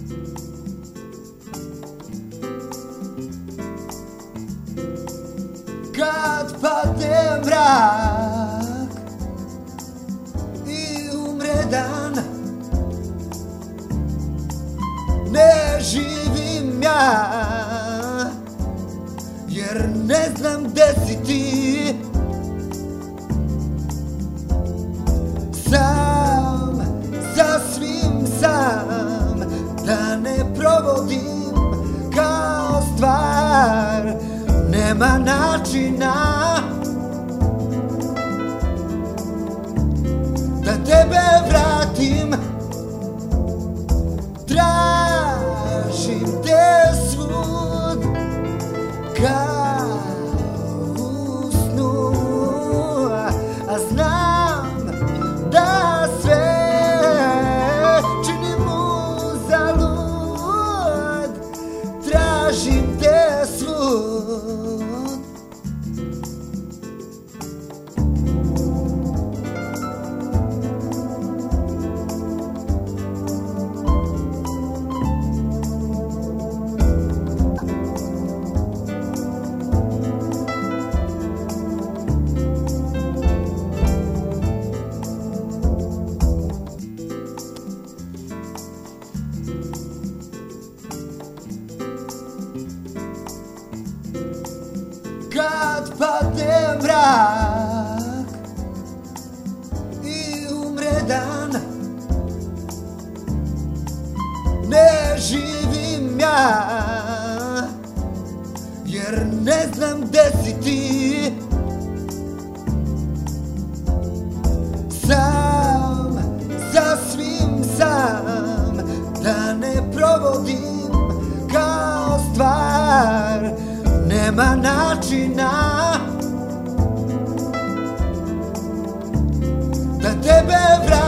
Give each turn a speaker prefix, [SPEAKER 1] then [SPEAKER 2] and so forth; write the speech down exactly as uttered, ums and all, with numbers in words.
[SPEAKER 1] Kad padne mrak i umre dan, ne živim ja, jer ne znam gde si ti. Sam, sasvim sam, da ne provodim kao stvar, nema načina da tebe vratim. Tražim te svud kao u snu, a znam da sve činim uzalud. Tražim te svud. Kad padne mrak i umre dan, ne živim ja, jer ne znam gde si ti. Sam, sasvim sam, da ne provodim kao stvar, nema načina da tebe vratim.